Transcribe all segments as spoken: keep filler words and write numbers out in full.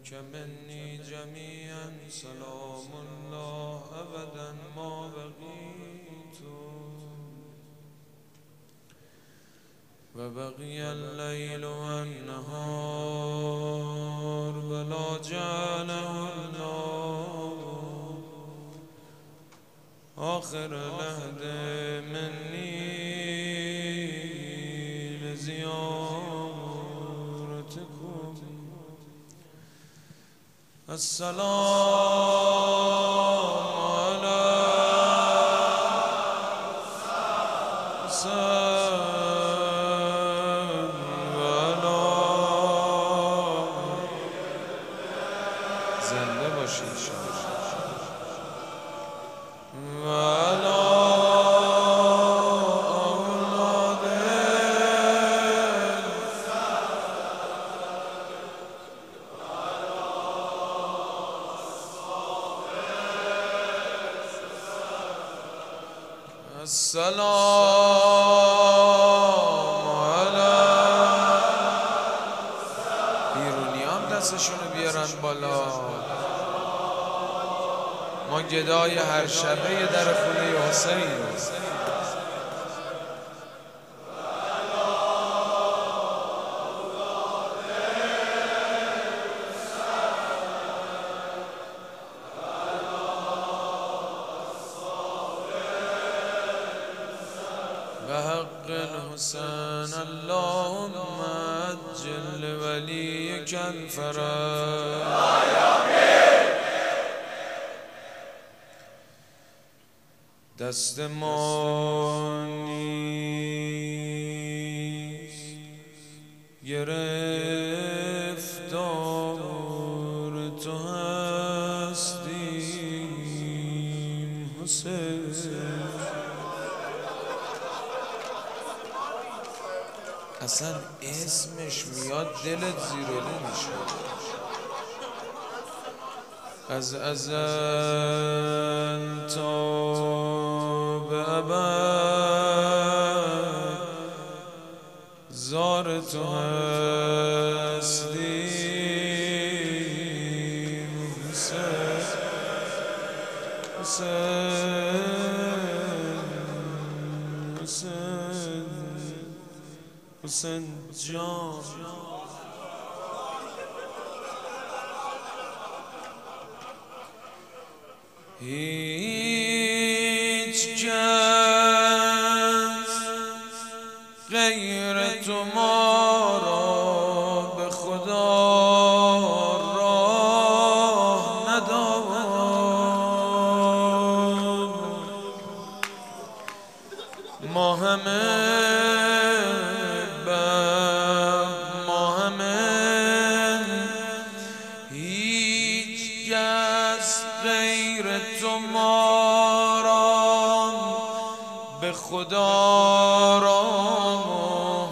عليك مني جميعا سلام الله أبدا ما بقيت وبقي الليل والنهار ولا جعله الله آخر لحد مني لزيارتكم السلام على حسين وعلى زنده باشید وعلى السلام علی بیرونی هم دستشونو بیارن بالا ما گدای هر شبه یه در خونه حسین بحق الحسين اللهم عجل لوليك الفرج دست ما نیست گرفتار تو هستیم حسین اصلا اسمش میاد دلت زیرولو میشه از ازل تا به ابد زار تو هستیم حسین حسین حسین حسین جان هیچ کس غیر تو ما را به خدا راه نداد ما همه غیر تو ما را به خدا راه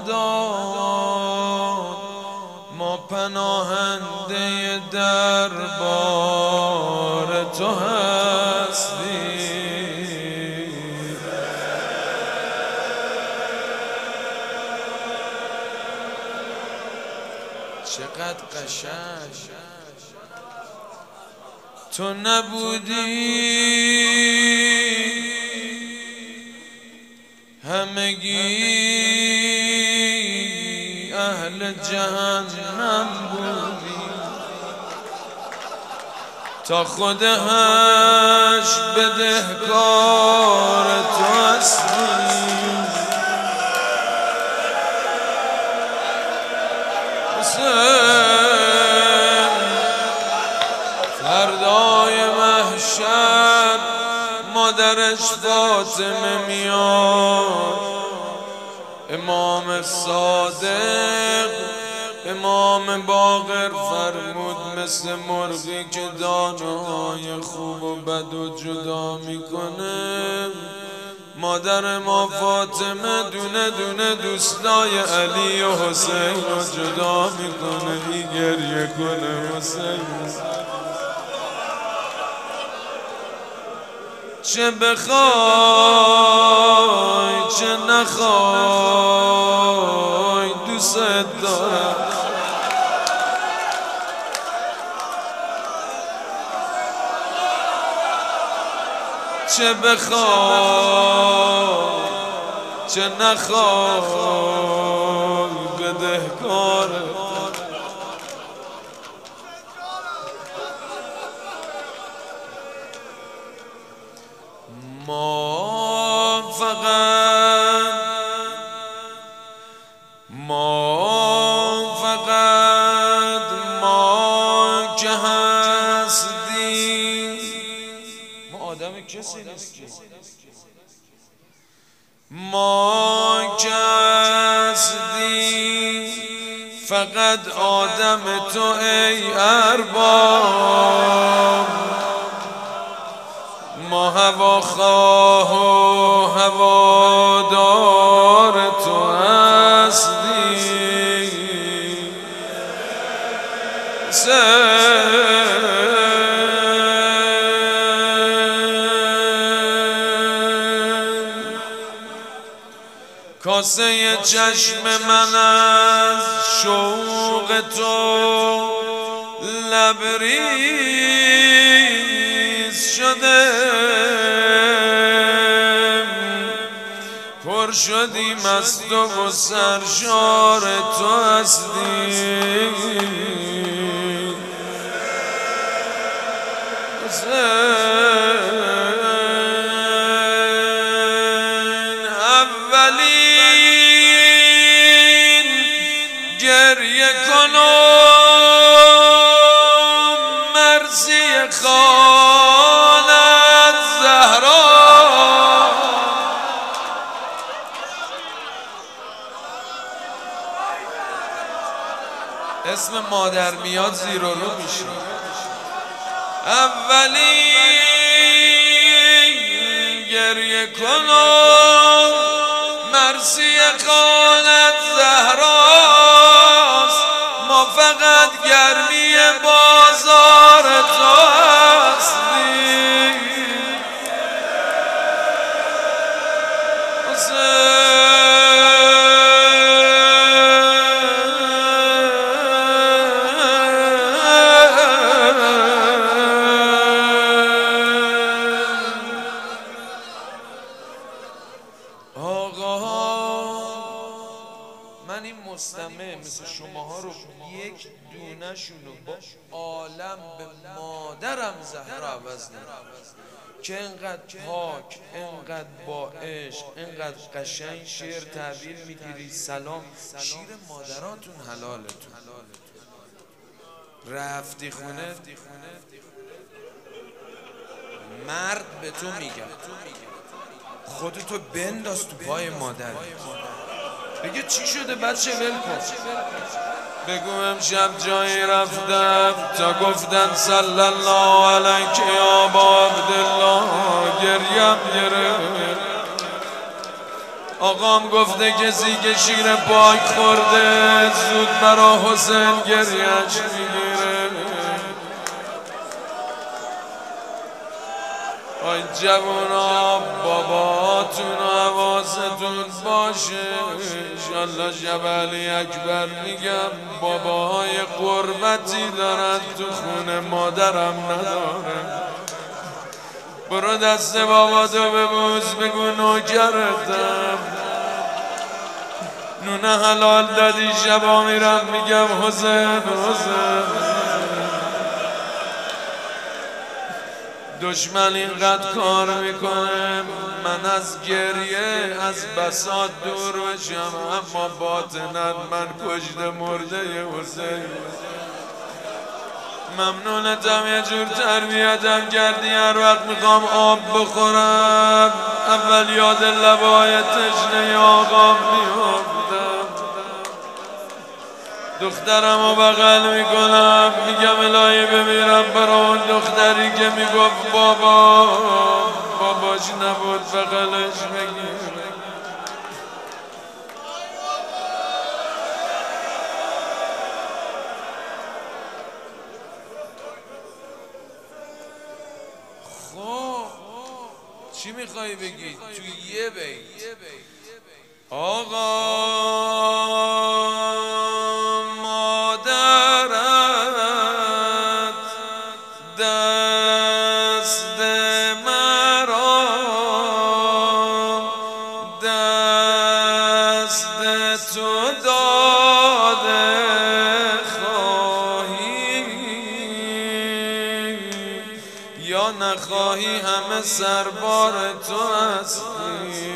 نداد ما پناهنده دربار تو هستیم چقدر قشنگ تو نبودی همگی اهل جهنم بودی تا خودش بدهکار تو هستی فردای محشر مادرش فاطمه میاد امام صادق امام باقر فرمود مثل مرغی که دانه های خوب و بد و جدا میکنه مادر ما فاطمه دونه دونه دوستای علی و حسین رو جدا میکنه ای گریه کنه حسین چه بخوای چه نخوای دوست دارم چه بخوای چه نخوای بدهکاره. ما فقط ما فقط ما که هستیم، ما آدم کسی نیستیم. ما که هستیم فقط آدم تو ای ارباب. ما هواخواه و هوادار تو هستیم. کاسه چشم من از شوق تو لبریز شده، پر شدیم از تو و سرشار تو هستی. اولین گریه کنم مرسی خانت زهرا. اسم مادر میاد زیر و رو میشه. اولین گریه کنم مرسی خانت زهراست. ما فقط گرمی بازار تو هستیم. من این مستمع مثل شماها رو یک دونه شونو با عالم به مادرم زهرا عوض نمی‌کنم که انقدر پاک، انقدر با عشق، انقدر قشنگ شعر تعبیر میگیری. سلام، شیر مادراتون حلالتون. رفتی خونه مرد به تو میگم خودتو بنداز تو پای مادر، بگه چی شده بچه ول کن. بگو امشب جایی رفتم تا گفتن صلی الله علیک یا ابا عبدالله، گریم گرفت. آقام گفته کسی که شیر پاک خورده زود برا حسین گریهش میگیره. آی جوونا باباتون و حواستون باشه. انشالله شب علی اکبر میگم باباهای قربتی دارن تو خونه مادرم نداره. برو دست باباتو ببوس بگو نوکرتم. نونه حلال دادی شبا میرم میگم حسین حسین. دشمن اینقدر کار میکنه من از گریه از بساط دور بشم، اما باطنت من کشته مرده حسین. ممنونتم یه جور تربیتم کردی. هر وقت میخوام آب بخورم اول یاد لبای تشنه آقام میافتم. دخترم رو بغل میکنم میگم الهی بمیرم برای اون دختری که میگفت بابا باباش نبود بغلش بگیر. خب چی میخوای بگی تو یه بیت؟ آقا مادرت دست مرا نخواهی همه سربار تو هستی.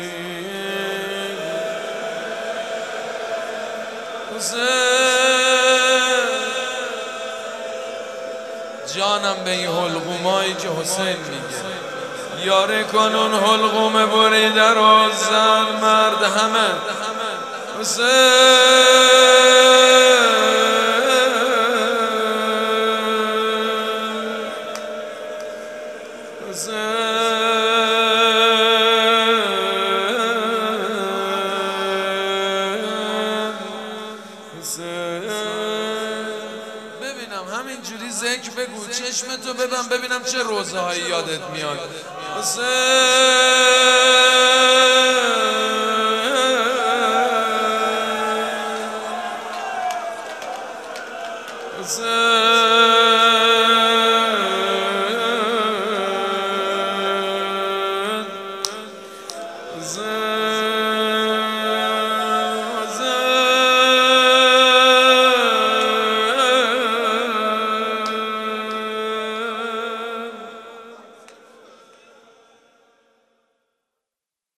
جانم به این حلقومایی که حسین میگه یاره کن اون حلقوم بریده رو زن مرد همه حسین. ببینم همینجوری ذکر بگو، چشمتو ببن ببینم چه روزهایی یادت میاد. حسین حسین